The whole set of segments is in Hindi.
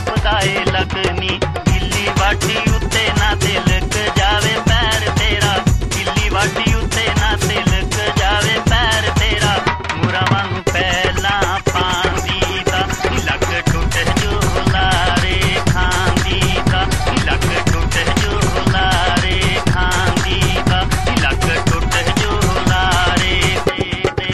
पकाए लगनी। गिल्ली बाटी उत्ते ना तिलक जावे पैर तेरा, गिल्ली बाटी उत्ते ना तिलक जावे पैर तेरा। मुरा वांगू पहला पांदी दा लक टुट जो लारे खांदी दा, लक टुट जो लारे खांदी दा, लक टुट जो लारे दे।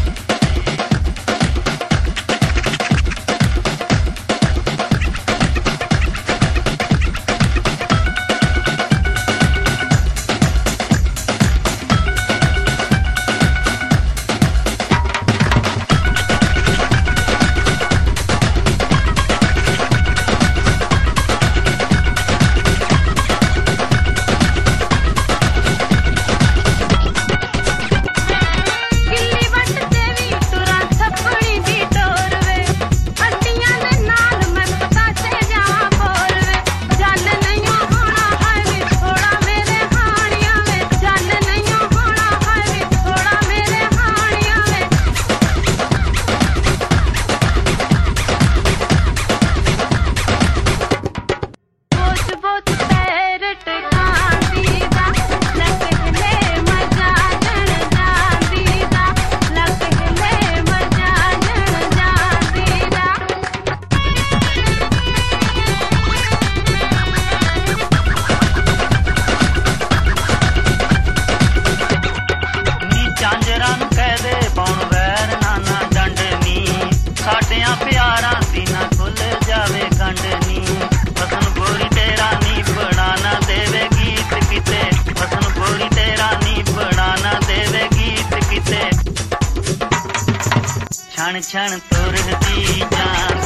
साडियां प्यारां दी ना खुल जावे गंढनी। बसन गोरी तेरा नी बनाना देवे गीत किते, बसन गोरी तेरा नी बनाना देवे गीत किते। छण छण तुरदी जान